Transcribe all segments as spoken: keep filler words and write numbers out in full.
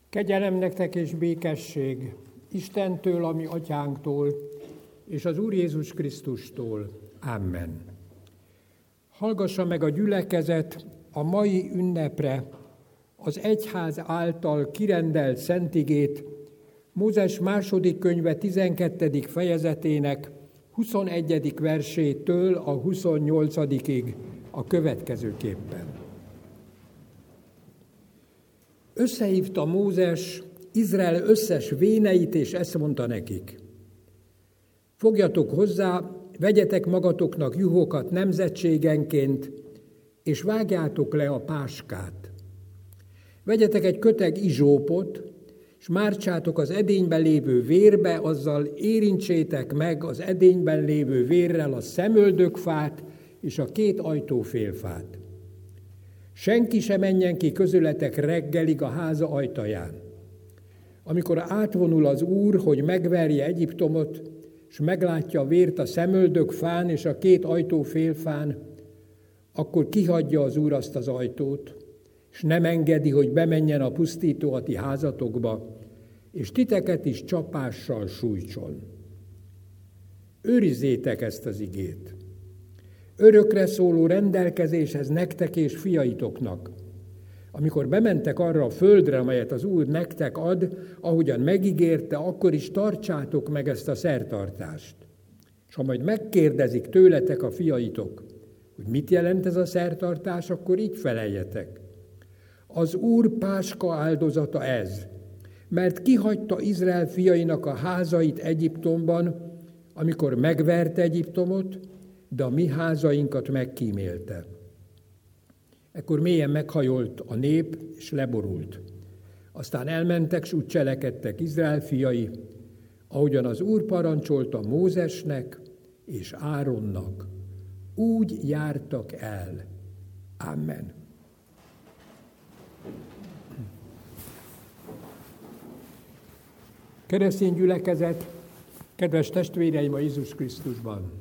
Kegyelem nektek és békesség Istentől, a mi atyánktól, és az Úr Jézus Krisztustól. Amen. Hallgassa meg a gyülekezet a mai ünnepre az egyház által kirendelt szentigét, Mózes második könyve tizenkettedik fejezetének huszonegyedik versétől a huszonnyolcadikig a következőképpen. Összehívta Mózes Izrael összes véneit, és ezt mondta nekik: fogjatok hozzá, vegyetek magatoknak juhokat nemzetségenként, és vágjátok le a páskát. Vegyetek egy köteg izsópot, és mártsátok az edényben lévő vérbe, azzal érintsétek meg az edényben lévő vérrel a szemöldökfát és a két ajtófélfát. Senki sem menjen ki közületek reggelig a háza ajtaján. Amikor átvonul az Úr, hogy megverje Egyiptomot, és meglátja a vért a szemöldökfán és a két ajtófélfán, akkor kihagyja az Úr azt az ajtót, és nem engedi, hogy bemenjen a pusztító a ti házatokba, és titeket is csapással sújtson. Őrizzétek ezt az igét. Örökre szóló rendelkezéshez nektek és fiaitoknak. Amikor bementek arra a földre, amelyet az Úr nektek ad, ahogyan megígérte, akkor is tartsátok meg ezt a szertartást. És ha majd megkérdezik tőletek a fiaitok, hogy mit jelent ez a szertartás, akkor így feleljetek: az Úr páska áldozata ez, mert kihagyta Izrael fiainak a házait Egyiptomban, amikor megverte Egyiptomot, de a mi házainkat megkímélte. Ekkor mélyen meghajolt a nép, és leborult. Aztán elmentek, s úgy cselekedtek Izrael fiai, ahogyan az Úr parancsolta Mózesnek és Áronnak. Úgy jártak el. Amen. Keresztény gyülekezet, kedves testvéreim a Jézus Krisztusban!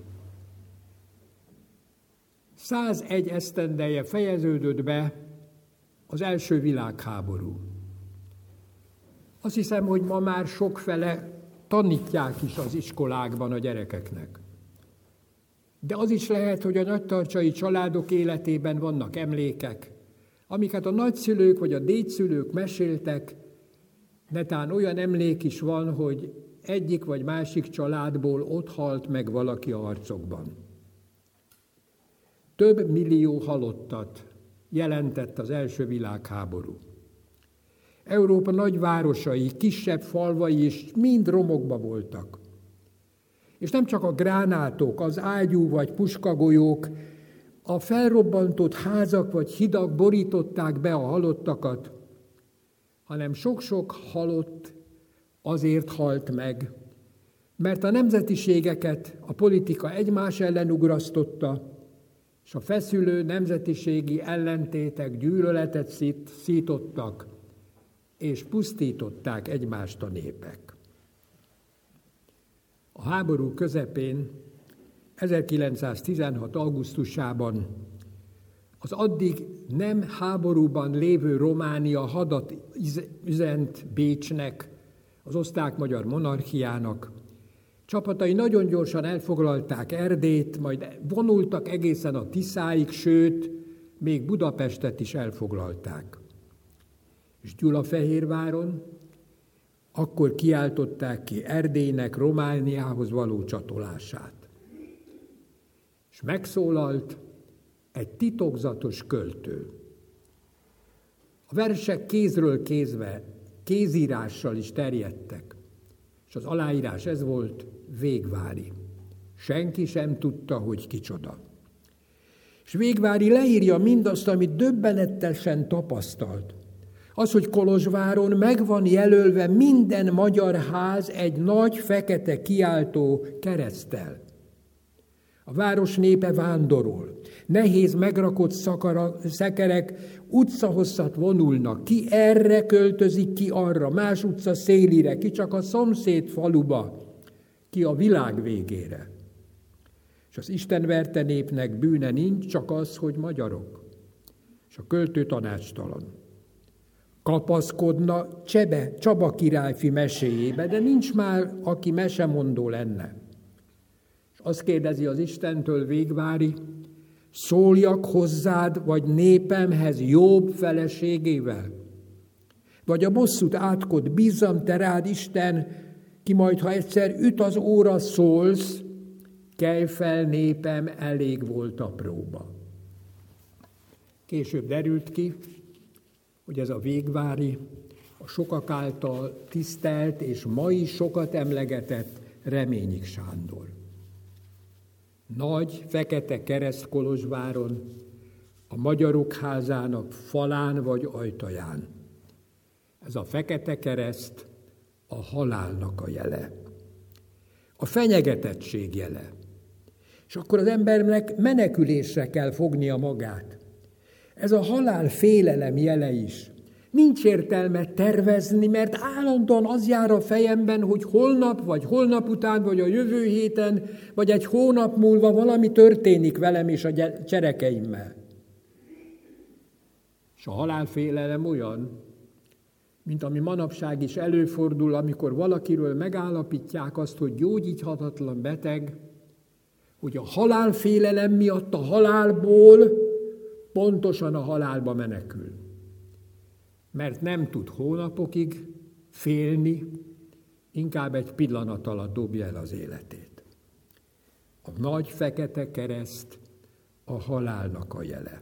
százegy esztendeje fejeződött be az első világháború. Azt hiszem, hogy ma már sokfele tanítják is az iskolákban a gyerekeknek. De az is lehet, hogy a nagytarcsai családok életében vannak emlékek, amiket a nagyszülők vagy a dédszülők meséltek, netán olyan emlék is van, hogy egyik vagy másik családból ott halt meg valaki a harcokban. Több millió halottat jelentett az első világháború. Európa nagyvárosai, kisebb falvai is mind romokba voltak. És nem csak a gránátok, az ágyú vagy puskagolyók, a felrobbantott házak vagy hidak borították be a halottakat, hanem sok-sok halott azért halt meg, mert a nemzetiségeket a politika egymás ellen ugrasztotta, és a feszülő nemzetiségi ellentétek gyűlöletet szít, szítottak, és pusztították egymást a népek. A háború közepén, ezerkilencszáztizenhat. augusztusában az addig nem háborúban lévő Románia hadat üzent Bécsnek, az osztrák-magyar monarchiának. Csapatai nagyon gyorsan elfoglalták Erdélyt, majd vonultak egészen a Tiszáig, sőt, még Budapestet is elfoglalták. És Gyulafehérváron akkor kiáltották ki Erdélynek Romániához való csatolását. És megszólalt egy titokzatos költő. A versek kézről kézbe, kézírással is terjedtek, és az aláírás ez volt: Végvári. Senki sem tudta, hogy kicsoda. És Végvári leírja mindazt, amit döbbenettesen tapasztalt. Az, hogy Kolozsváron meg van jelölve minden magyar ház egy nagy fekete kiáltó kereszttel. A város népe vándorol. Nehéz megrakott szakara, szekerek utcahosszat vonulnak. Ki erre költözik, ki arra, más utca szélire, ki csak a szomszéd faluba, ki a világ végére. És az istenverte népnek bűne nincs, csak az, hogy magyarok. És a költő tanácstalan. kapaszkodna Csebe, Csaba királyfi meséjébe, de nincs már, aki mesemondó lenne. És azt kérdezi az Istentől Végvári, szóljak hozzád, vagy népemhez Jobb feleségével? Vagy a bosszút átkod, bízzam te rád, Isten, ki majd, ha egyszer üt az óra, szólsz, kelj fel népem, elég volt a próba. Később derült ki, hogy ez a Végvári, a sokak által tisztelt és mai sokat emlegetett Reményik Sándor. Nagy, fekete kereszt Kolozsváron, a Magyarok Házának falán vagy ajtaján. Ez a fekete kereszt a halálnak a jele, a fenyegetettség jele. És akkor az embernek menekülésre kell fognia magát. Ez a halál félelem jele is. Nincs értelme tervezni, mert állandóan az jár a fejemben, hogy holnap, vagy holnap után, vagy a jövő héten, vagy egy hónap múlva valami történik velem és a gyerekeimmel. És a halálfélelem olyan, mint ami manapság is előfordul, amikor valakiről megállapítják azt, hogy gyógyíthatatlan beteg, hogy a halálfélelem miatt a halálból pontosan a halálba menekül. Mert nem tud hónapokig félni, inkább egy pillanat alatt dobja el az életét. A nagy fekete kereszt a halálnak a jele.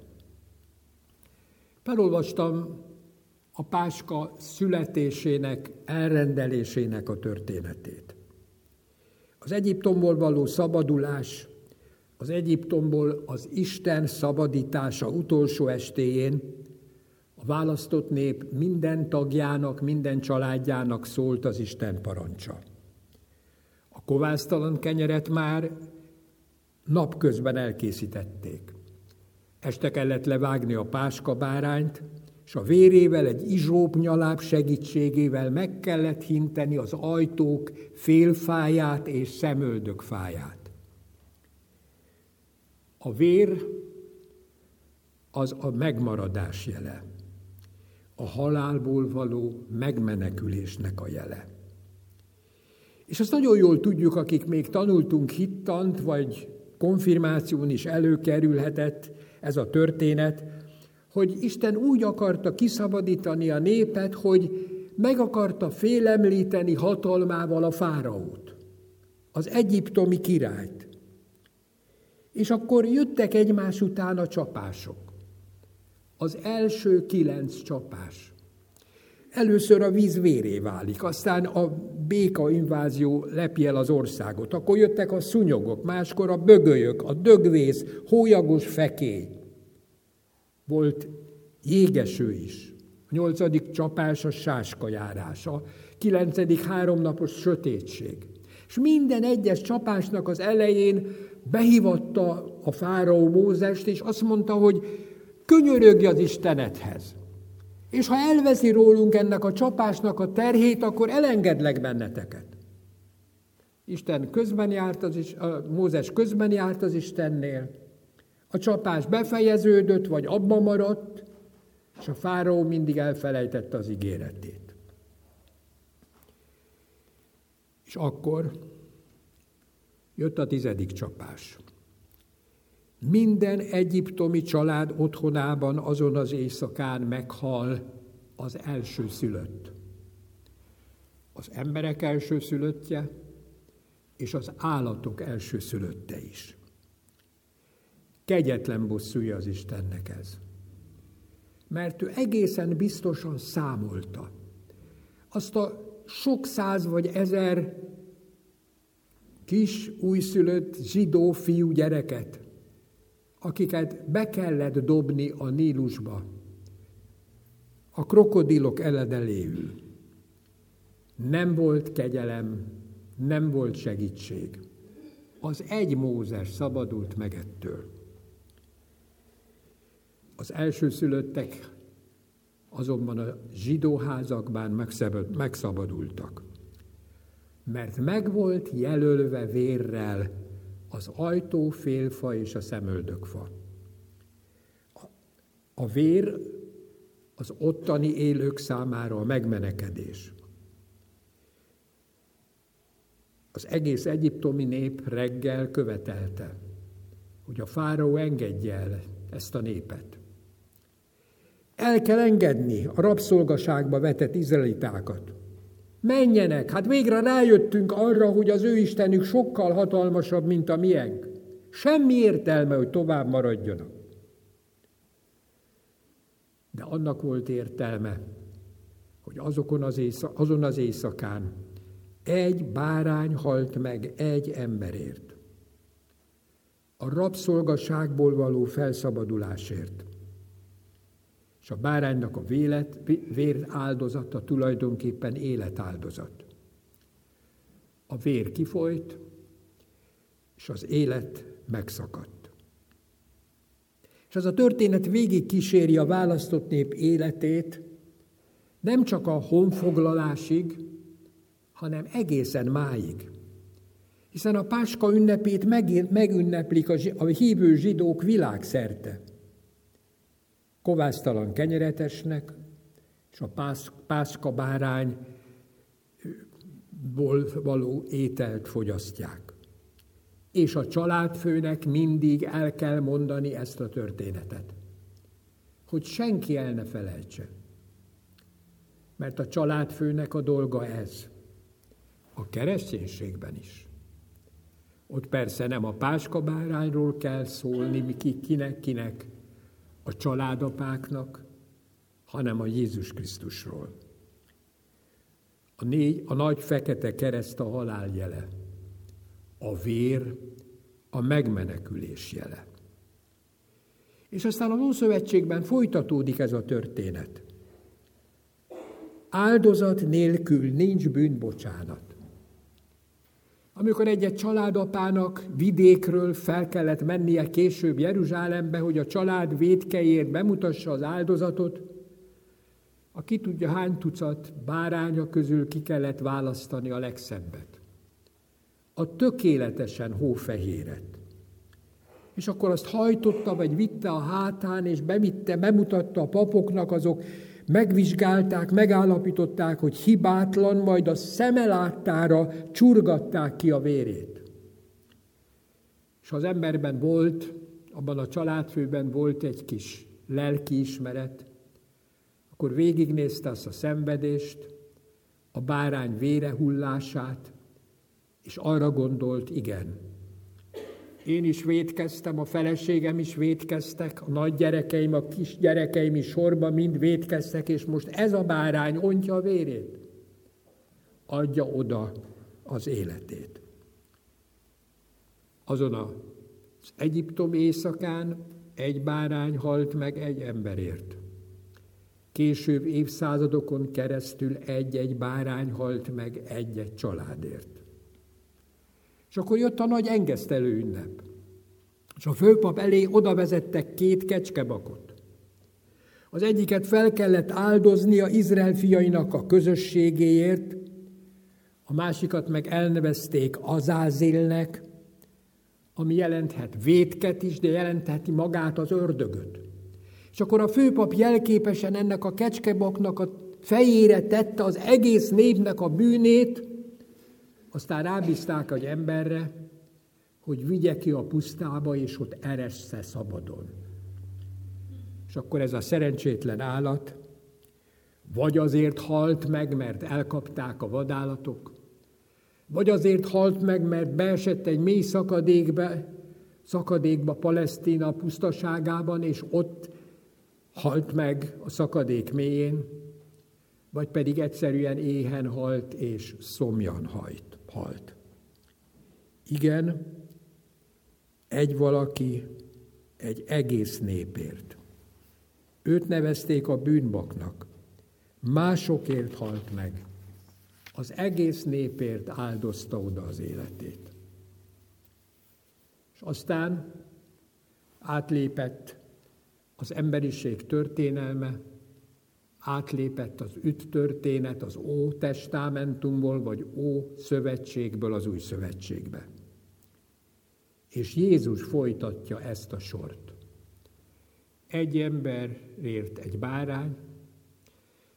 Felolvastam a Páska születésének, elrendelésének a történetét. Az Egyiptomból való szabadulás, az Egyiptomból az Isten szabadítása utolsó estéjén a választott nép minden tagjának, minden családjának szólt az Isten parancsa. A kovásztalan kenyeret már napközben elkészítették. Este kellett levágni a páska bárányt, és a vérével, egy izsóp nyaláb segítségével meg kellett hinteni az ajtók félfáját és szemöldök fáját. A vér az a megmaradás jele, a halálból való megmenekülésnek a jele. És azt nagyon jól tudjuk, akik még tanultunk hittant, vagy konfirmáción is előkerülhetett ez a történet, hogy Isten úgy akarta kiszabadítani a népet, hogy meg akarta félemlíteni hatalmával a fáraót, az egyiptomi királyt. És akkor jöttek egymás után a csapások. Az első kilenc csapás. Először a víz véré válik, aztán a béka invázió lepi el az országot. Akkor jöttek a szúnyogok, máskor a bögölyök, a dögvész, hólyagos fekély. Volt jégeső is. A nyolcadik csapás a sáskajárás, a kilencedik háromnapos sötétség. És minden egyes csapásnak az elején behívatta a fáraó Mózest, és azt mondta, hogy könyörögj az Istenedhez. És ha elveszi rólunk ennek a csapásnak a terhét, akkor elengedlek benneteket. Isten közben járt az is, a Mózes közben járt az Istennél, a csapás befejeződött, vagy abba maradt, és a fáraó mindig elfelejtette az ígéretét. És akkor jött a tizedik csapás. Minden egyiptomi család otthonában azon az éjszakán meghal az elsőszülött. Az emberek elsőszülöttje, és az állatok elsőszülötte is. Kegyetlen bosszúja az Istennek ez. Mert ő egészen biztosan számolta azt a sok száz vagy ezer kis, újszülött zsidó fiú gyereket, akiket be kellett dobni a Nílusba, a krokodilok eledeléül. Nem volt kegyelem, nem volt segítség. Az egy Mózes szabadult meg ettől. Az elsőszülöttek azonban a zsidó házakban megszabadultak, mert meg volt jelölve vérrel az ajtófélfa és a szemöldökfa. A vér az ottani élők számára a megmenekedés. Az egész egyiptomi nép reggel követelte, hogy a fáraó engedje el ezt a népet. El kell engedni a rabszolgaságba vetett izraelitákat. Menjenek, hát végre rájöttünk arra, hogy az ő istenük sokkal hatalmasabb, mint a miénk. Semmi értelme, hogy tovább maradjanak. De annak volt értelme, hogy azokon az éjszak, azon az éjszakán egy bárány halt meg egy emberért. A rabszolgaságból való felszabadulásért. És a báránynak a vélet, vér áldozata tulajdonképpen életáldozat. A vér kifolyt, és az élet megszakadt. És az a történet végig kíséri a választott nép életét, nem csak a honfoglalásig, hanem egészen máig. Hiszen a Páska ünnepét megünneplik a hívő zsidók világszerte. Kovásztalan kenyeretesnek, és a pászka bárányból való ételt fogyasztják. És a családfőnek mindig el kell mondani ezt a történetet, hogy senki el ne felejtse. Mert a családfőnek a dolga ez, a kereszténységben is. Ott persze nem a páska bárányról kell szólni, ki, kinek, kinek, a családapáknak, hanem a Jézus Krisztusról. A, négy, a nagy fekete kereszt a halál jele, a vér a megmenekülés jele. És aztán az Ószövetségben folytatódik ez a történet. Áldozat nélkül nincs bűnbocsánat. Amikor egy-egy családapának vidékről fel kellett mennie később Jeruzsálembe, hogy a család vétkeért bemutassa az áldozatot, a ki tudja hány tucat báránya közül ki kellett választani a legszebbet. A tökéletesen hófehéret. És akkor azt hajtotta, vagy vitte a hátán, és bevitte, bemutatta a papoknak, azok megvizsgálták, megállapították, hogy hibátlan, majd a szeme láttára csurgatták ki a vérét. És ha az emberben volt, abban a családfőben volt egy kis lelkiismeret, akkor végignézte azt a szenvedést, a bárány vére hullását, és arra gondolt, igen, én is vétkeztem, a feleségem is vétkeztek, a nagygyerekeim, a kisgyerekeim is sorba mind vétkeztek, és most ez a bárány ontja a vérét. Adja oda az életét. Azon az Egyiptom éjszakán egy bárány halt meg egy emberért. Később évszázadokon keresztül egy-egy bárány halt meg egy-egy családért. És akkor jött a nagy engesztelő ünnep. És a főpap elé oda vezettek két kecskebakot. Az egyiket fel kellett áldoznia Izrael fiainak a közösségéért, a másikat meg elnevezték Azázélnek, ami jelenthet vétket is, de jelentheti magát az ördögöt. És akkor a főpap jelképesen ennek a kecskebaknak a fejére tette az egész népnek a bűnét, aztán rábízták egy emberre, hogy vigye ki a pusztába, és ott eressze szabadon. És akkor ez a szerencsétlen állat vagy azért halt meg, mert elkapták a vadállatok, vagy azért halt meg, mert beesett egy mély szakadékba, szakadékba Palesztina pusztaságában, és ott halt meg a szakadék mélyén, vagy pedig egyszerűen éhen halt, és szomjan halt. Igen, egy valaki egy egész népért. Őt nevezték a bűnbaknak. Másokért halt meg. Az egész népért áldozta oda az életét. És aztán átlépett az emberiség történelme, átlépett az üttörténet az Ótestamentumból, vagy Ószövetségből az Új Szövetségbe. És Jézus folytatja ezt a sort. Egy emberért egy bárány,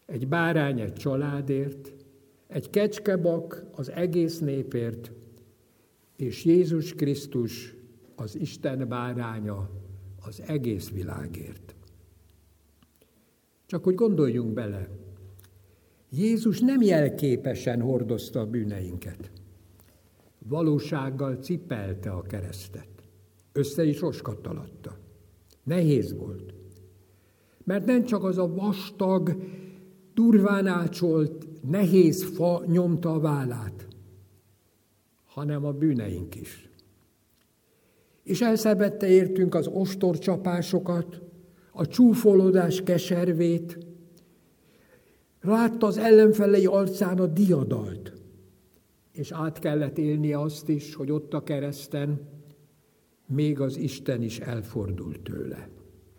egy bárány egy családért, egy kecskebak az egész népért, és Jézus Krisztus az Isten báránya az egész világért. Csak hogy gondoljunk bele, Jézus nem jelképesen hordozta a bűneinket. Valósággal cipelte a keresztet. Össze is roskadt Nehéz volt. Mert nem csak az a vastag, durván ácsolt, nehéz fa nyomta a vállát, hanem a bűneink is. És elszebette értünk az ostorcsapásokat, a csúfolódás keservét, látta az ellenfelei arcán a diadalt, és át kellett élnie azt is, hogy ott a kereszten még az Isten is elfordult tőle.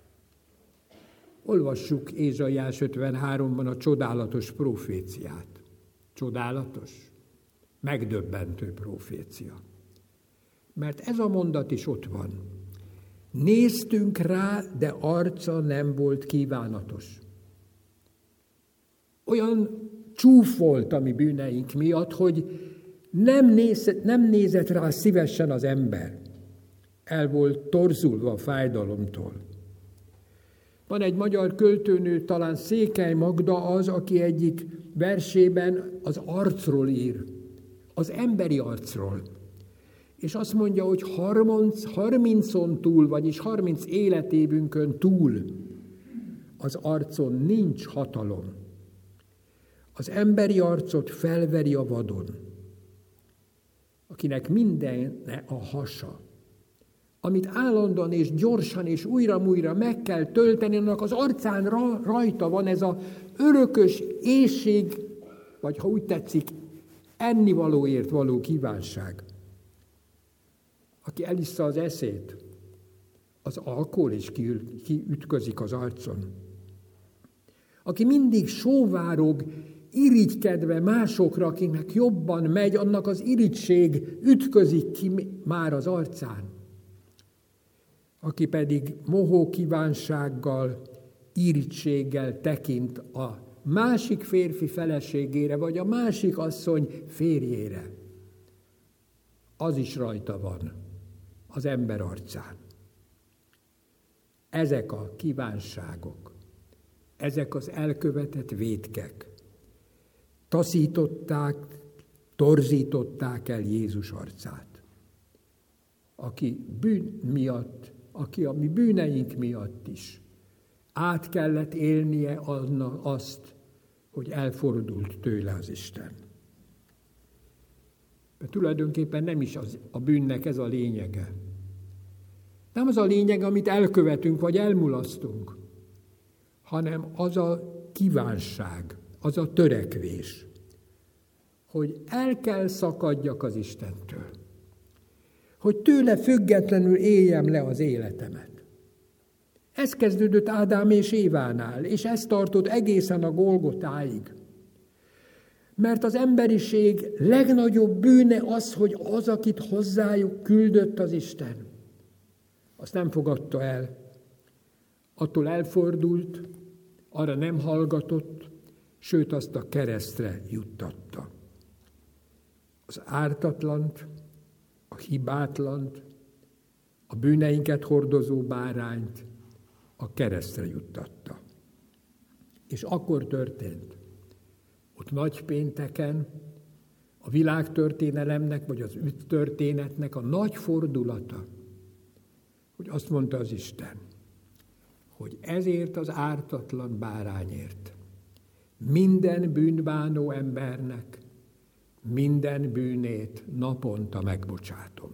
Olvassuk Ézsaiás ötvenháromban a csodálatos proféciát. Csodálatos, megdöbbentő profécia. Mert ez a mondat is ott van. Néztünk rá, de arca nem volt kívánatos. Olyan csúf volt a mi bűneink miatt, hogy nem nézett, nem nézett rá szívesen az ember. El volt torzulva a fájdalomtól. Van egy magyar költőnő, talán Székely Magda az, aki egyik versében az arcról ír, az emberi arcról. És azt mondja, hogy harmincon túl, vagyis harminc életévünkön túl az arcon nincs hatalom. Az emberi arcot felveri a vadon, akinek minden a hasa, amit állandóan és gyorsan és újra-újra meg kell tölteni, annak az arcán ra, rajta van ez az örökös éhség, vagy ha úgy tetszik, ennivalóért való kívánság. Aki elissza az eszét, az alkohol is kiütközik az arcon. Aki mindig sóvárog, irigykedve másokra, akiknek jobban megy, annak az irigység ütközik ki már az arcán. Aki pedig mohó kívánsággal, irigységgel tekint a másik férfi feleségére, vagy a másik asszony férjére, az is rajta van az ember arcán. Ezek a kívánságok, ezek az elkövetett vétkek taszították, torzították el Jézus arcát, aki bűn miatt, aki a mi bűneink miatt is át kellett élnie annak azt, hogy elfordult tőle az Isten. De tulajdonképpen nem is az, a bűnnek ez a lényege. Nem az a lényeg, amit elkövetünk, vagy elmulasztunk, hanem az a kívánság, az a törekvés, hogy el kell szakadjak az Istentől, hogy tőle függetlenül éljem le az életemet. Ez kezdődött Ádám és Évánál, és ez tartott egészen a Golgotáig. Mert az emberiség legnagyobb bűne az, hogy az, akit hozzájuk küldött az Isten, azt nem fogadta el. Attól elfordult, arra nem hallgatott, sőt azt a keresztre juttatta. Az ártatlant, a hibátlant, a bűneinket hordozó bárányt a keresztre juttatta. És akkor történt, ott nagypénteken, a világtörténelemnek, vagy az üttörténetnek a nagy fordulata, hogy azt mondta az Isten, hogy ezért az ártatlan bárányért minden bűnbánó embernek minden bűnét naponta megbocsátom.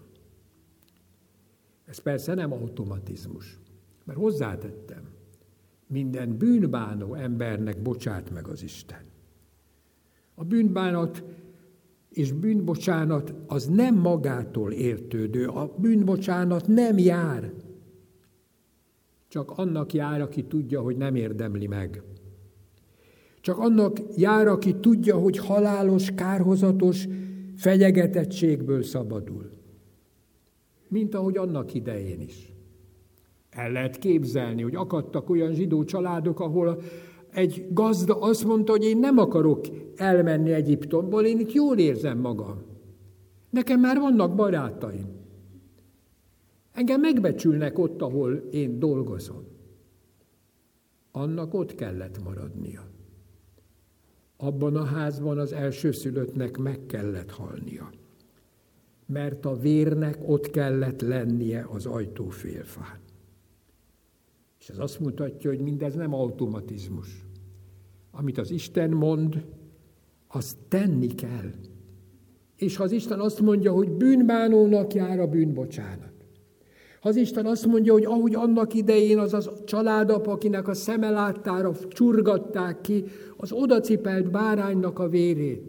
Ez persze nem automatizmus, mert hozzátettem, minden bűnbánó embernek bocsát meg az Isten. A bűnbánat és bűnbocsánat az nem magától értődő, a bűnbocsánat nem jár, csak annak jár, aki tudja, hogy nem érdemli meg. Csak annak jár, aki tudja, hogy halálos, kárhozatos fenyegetettségből szabadul. Mint ahogy annak idején is. El lehet képzelni, hogy akadtak olyan zsidó családok, ahol egy gazda azt mondta, hogy én nem akarok elmenni Egyiptomból, én itt jól érzem magam. Nekem már vannak barátaim. Engem megbecsülnek ott, ahol én dolgozom. Annak ott kellett maradnia. Abban a házban az elsőszülöttnek meg kellett halnia. Mert a vérnek ott kellett lennie az ajtófélfán. És ez azt mutatja, hogy mindez nem automatizmus. Amit az Isten mond, azt tenni kell. És ha az Isten azt mondja, hogy bűnbánónak jár a bűnbocsánat. Ha az Isten azt mondja, hogy ahogy annak idején az a családapa, akinek a szeme láttára csurgatták ki az odacipelt báránynak a vérét.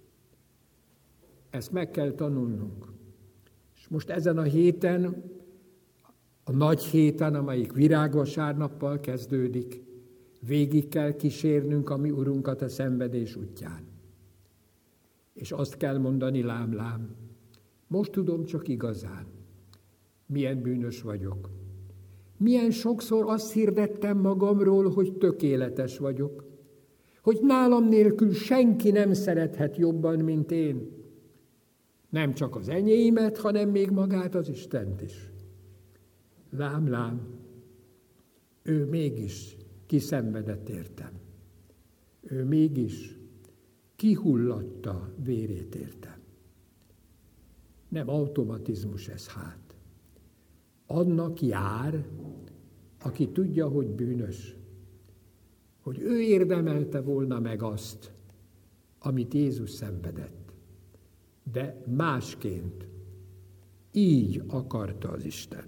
Ezt meg kell tanulnunk. És most ezen a héten, a nagy héten, amelyik virágvasárnappal kezdődik, végig kell kísérnünk a mi Urunkat a szenvedés útján. És azt kell mondani, lám, lám, most tudom csak igazán, milyen bűnös vagyok. Milyen sokszor azt hirdettem magamról, hogy tökéletes vagyok, hogy nálam nélkül senki nem szerethet jobban, mint én. Nem csak az enyémet, hanem még magát az Istent is. Lám, lám, ő mégis kiszenvedett értem. Ő mégis kihullatta vérét értem. Nem automatizmus ez hát. Annak jár, aki tudja, hogy bűnös, hogy ő érdemelte volna meg azt, amit Jézus szenvedett. De másként, így akarta az Isten.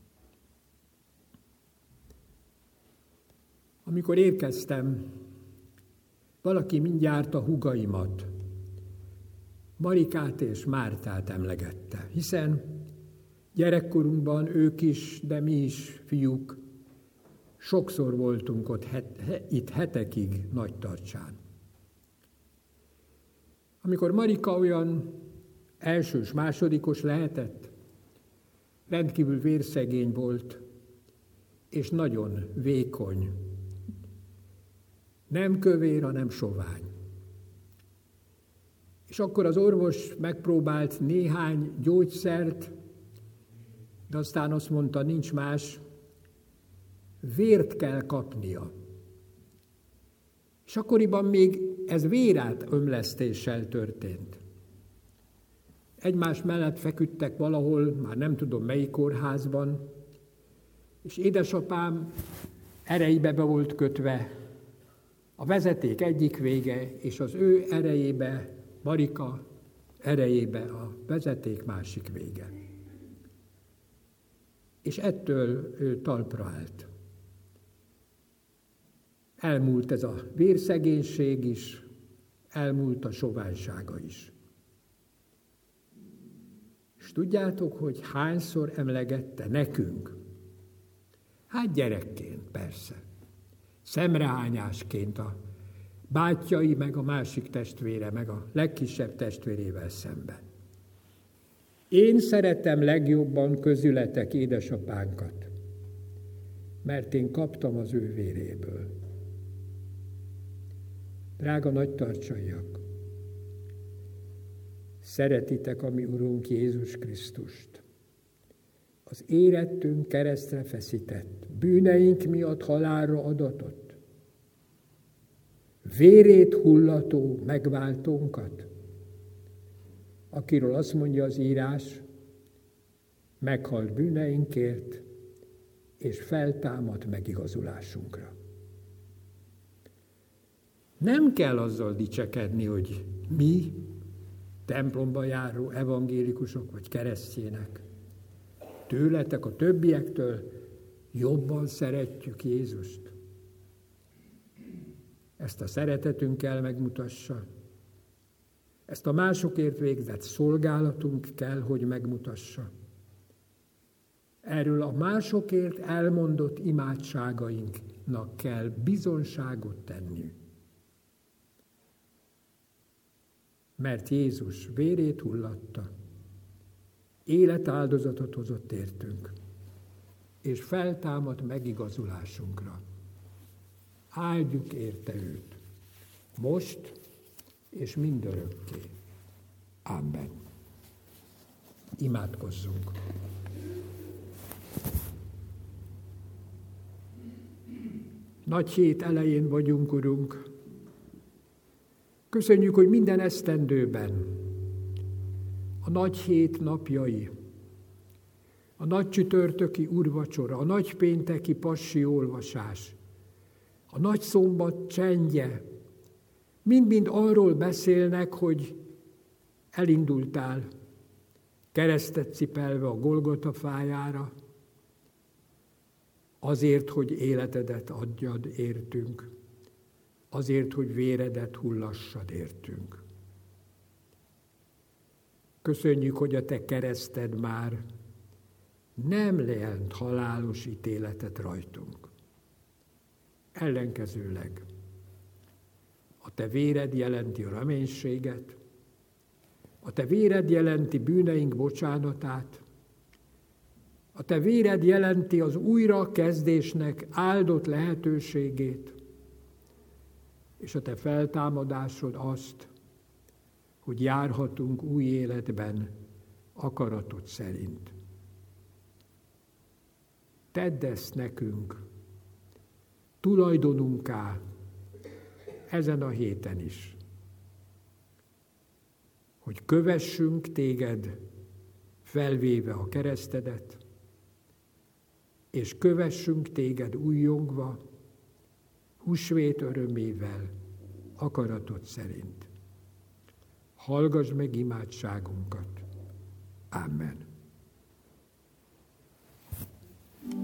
Amikor érkeztem, valaki mindjárt a húgaimat, Marikát és Mártát emlegette, hiszen gyerekkorunkban ők is, de mi is, fiúk, sokszor voltunk ott het, he, itt hetekig Nagytartsán. Amikor Marika olyan elsős, másodikos lehetett, rendkívül vérszegény volt, és nagyon vékony. Nem kövér, hanem sovány. És akkor az orvos megpróbált néhány gyógyszert, de aztán azt mondta, nincs más, vért kell kapnia. És akkoriban még ez vérát ömlesztéssel történt. Egymás mellett feküdtek valahol, már nem tudom melyik kórházban, és édesapám erejébe be volt kötve a vezeték egyik vége, és az ő erejébe, Marika erejébe a vezeték másik vége. És ettől ő talpra állt. Elmúlt ez a vérszegénység is, elmúlt a soványsága is. És tudjátok, hogy hányszor emlegette nekünk? Hát gyerekként, persze. Szemrehányásként a bátyjai, meg a másik testvére, meg a legkisebb testvérével szemben. Én szeretem legjobban közületek édesapánkat, mert én kaptam az ő véréből. Drága nagytartsaiak, szeretitek a mi Urunk Jézus Krisztust. Az érettünk keresztre feszített, bűneink miatt halálra adatott, vérét hullató megváltónkat, akiről azt mondja az írás, meghalt bűneinkért, és feltámadt megigazulásunkra. Nem kell azzal dicsekedni, hogy mi, templomba járó evangélikusok vagy keresztjének, tőletek, a többiektől jobban szeretjük Jézust. Ezt a szeretetünkkel megmutassa. Ezt a másokért végzett szolgálatunk kell, hogy megmutassa. Erről a másokért elmondott imádságainknak kell bizonságot tenni. Mert Jézus vérét hullatta, életáldozatot hozott értünk, és feltámadt megigazulásunkra. áldjuk érte őt, most és mindörökké. Amen. Imádkozzunk. Nagy hét elején vagyunk, Urunk. Köszönjük, hogy minden esztendőben a nagy hét napjai, a nagy csütörtöki úrvacsora, a nagy pénteki passi olvasás, a nagy szombat csendje, mind-mind arról beszélnek, hogy elindultál keresztet cipelve a Golgota fájára, azért, hogy életedet adjad értünk, azért, hogy véredet hullassad értünk. Köszönjük, hogy a te kereszted már nem jelent halálos ítéletet rajtunk. Ellenkezőleg a te véred jelenti a reménységet, a te véred jelenti bűneink bocsánatát, a te véred jelenti az újrakezdésnek áldott lehetőségét, és a te feltámadásod azt, hogy járhatunk új életben akaratod szerint. Tedd ezt nekünk tulajdonunká ezen a héten is, hogy kövessünk téged felvéve a keresztedet, és kövessünk téged újjongva, húsvét örömével, akaratod szerint. Hallgass meg imádságunkat. Amen.